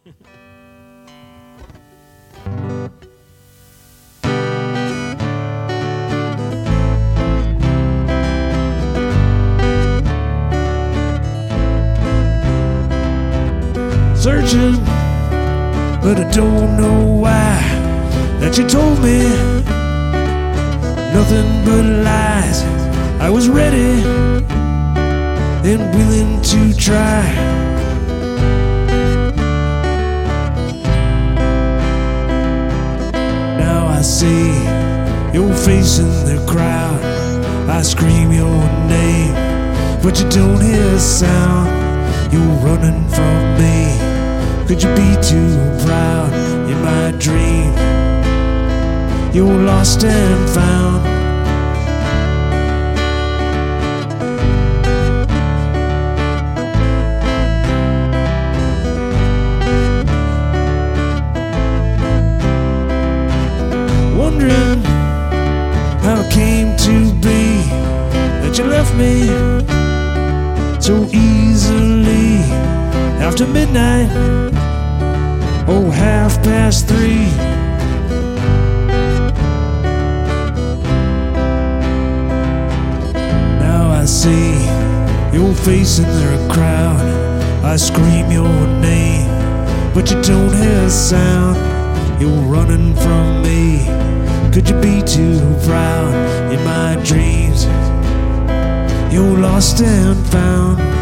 Searching, but I don't know why. That you told me nothing but lies. I was ready and willing to try. Now I see your face in the crowd. I scream your name, but you don't hear a sound. You're running from me. Could you be too proud in my dream? You're lost and found. Wondering how it came to be that you left me so easily. After midnight, oh, 3:30. Now I see your face in the crowd. I scream your name, but you don't hear a sound. You're running from me. Could you be too proud in my dreams? You're lost and found.